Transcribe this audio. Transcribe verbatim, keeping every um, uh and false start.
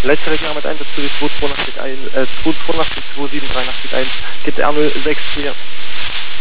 Letzte Regelung mit Einsatz Zürich zwei zwei acht eins, äh, zwei zwei acht zwei sieben drei acht eins, geht R null sechs vier.